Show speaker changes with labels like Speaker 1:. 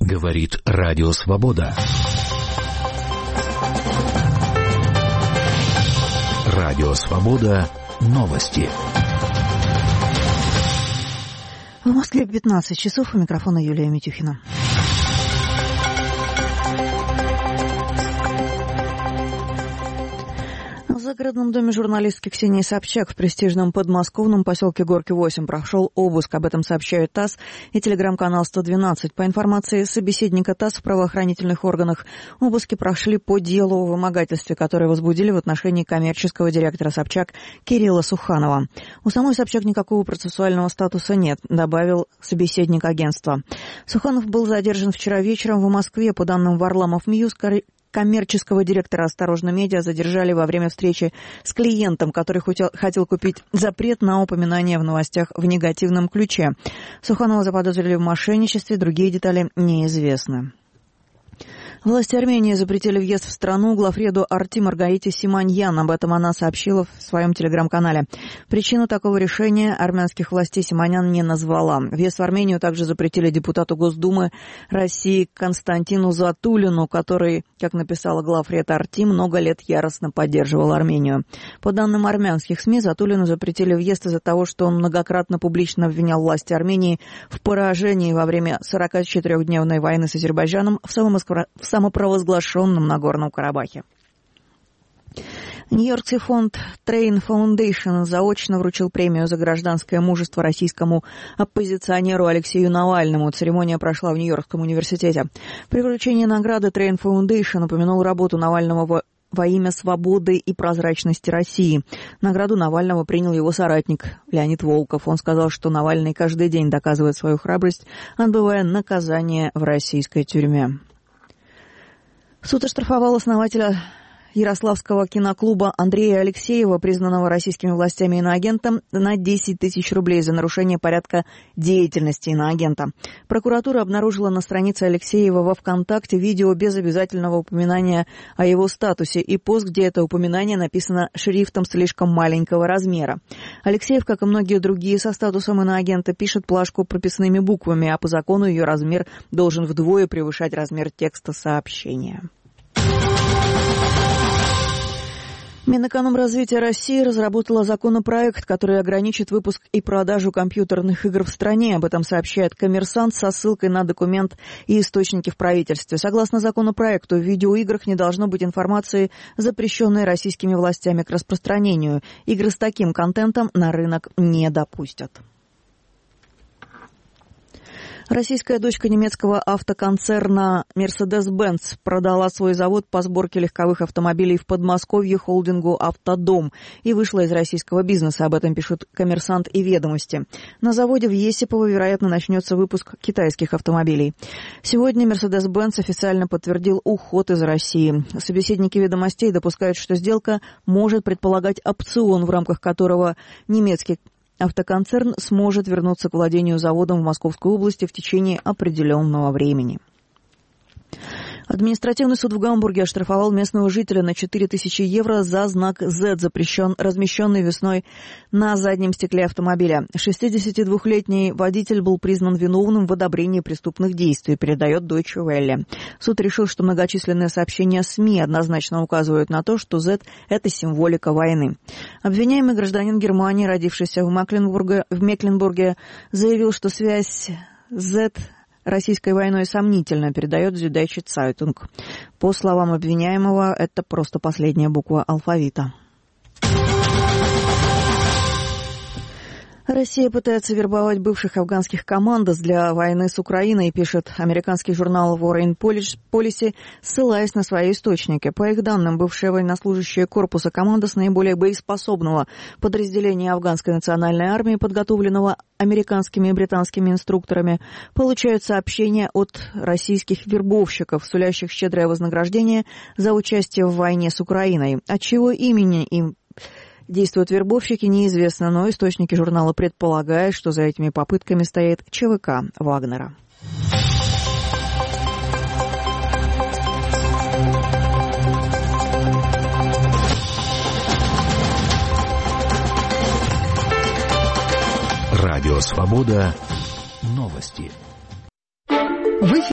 Speaker 1: Говорит Радио Свобода. Радио Свобода. Новости.
Speaker 2: В Москве 15 часов. У микрофона Юлия Митюхина. В загородном доме журналистки Ксении Собчак в престижном подмосковном поселке Горки 8 прошел обыск. Об этом сообщают ТАСС и телеграм-канал 112. По информации собеседника ТАСС в правоохранительных органах, обыски прошли по делу о вымогательстве, которое возбудили в отношении коммерческого директора Собчак Кирилла Суханова. У самой Собчак никакого процессуального статуса нет, добавил собеседник агентства. Суханов был задержан вчера вечером в Москве. По данным Варламов Ньюс, коммерческого директора «Осторожно Медиа» задержали во время встречи с клиентом, который хотел купить запрет на упоминание в новостях в негативном ключе. Суханова заподозрили в мошенничестве, другие детали неизвестны. Власти Армении запретили въезд в страну главреду Арти Маргарите Симоньян. Об этом она сообщила в своем телеграм-канале. Причину такого решения армянских властей Симоньян не назвала. Въезд в Армению также запретили депутату Госдумы России Константину Затулину, который, как написала главред Арти, много лет яростно поддерживал Армению. По данным армянских СМИ, Затулину запретили въезд из-за того, что он многократно публично обвинял власти Армении в поражении во время 44-дневной войны с Азербайджаном в самопровозглашенном Нагорном Карабахе. Нью-Йоркский фонд Train Foundation заочно вручил премию за гражданское мужество российскому оппозиционеру Алексею Навальному. Церемония прошла в Нью-Йоркском университете. При вручении награды Train Foundation упомянул работу Навального во имя свободы и прозрачности России. Награду Навального принял его соратник Леонид Волков. Он сказал, что Навальный каждый день доказывает свою храбрость, отбывая наказание в российской тюрьме. Суд оштрафовал основателя Ярославского киноклуба Андрея Алексеева, признанного российскими властями иноагентом, на 10 тысяч рублей за нарушение порядка деятельности иноагента. Прокуратура обнаружила на странице Алексеева во ВКонтакте видео без обязательного упоминания о его статусе и пост, где это упоминание написано шрифтом слишком маленького размера. Алексеев, как и многие другие со статусом иноагента, пишет плашку прописными буквами, а по закону ее размер должен вдвое превышать размер текста сообщения. Минэкономразвития России разработала законопроект, который ограничит выпуск и продажу компьютерных игр в стране. Об этом сообщает «Коммерсант» со ссылкой на документ и источники в правительстве. Согласно законопроекту, в видеоиграх не должно быть информации, запрещенной российскими властями к распространению. Игры с таким контентом на рынок не допустят. Российская дочка немецкого автоконцерна Mercedes-Benz продала свой завод по сборке легковых автомобилей в Подмосковье холдингу «Автодом» и вышла из российского бизнеса. Об этом пишут «Коммерсант» и «Ведомости». На заводе в Есипово, вероятно, начнется выпуск китайских автомобилей. Сегодня Mercedes-Benz официально подтвердил уход из России. Собеседники «Ведомостей» допускают, что сделка может предполагать опцион, в рамках которого немецкий автоконцерн сможет вернуться к владению заводом в Московской области в течение определенного времени. Административный суд в Гамбурге оштрафовал местного жителя на 4000 евро за знак Z, размещенный весной на заднем стекле автомобиля. 62-летний водитель был признан виновным в одобрении преступных действий, передает Deutsche Welle. Суд решил, что многочисленные сообщения СМИ однозначно указывают на то, что Z – это символика войны. Обвиняемый гражданин Германии, родившийся в Мекленбурге, заявил, что связь Z российской войной сомнительно, передает Süddeutsche Zeitung. По словам обвиняемого, это просто последняя буква алфавита. Россия пытается вербовать бывших афганских командос для войны с Украиной, пишет американский журнал Foreign Policy, ссылаясь на свои источники. По их данным, бывшие военнослужащие корпуса командос наиболее боеспособного подразделения афганской национальной армии, подготовленного американскими и британскими инструкторами, получают сообщения от российских вербовщиков, сулящих щедрое вознаграждение за участие в войне с Украиной. От чего имени им действуют вербовщики, неизвестно, но источники журнала предполагают, что за этими попытками стоит ЧВК Вагнера.
Speaker 1: Радио Свобода. Новости.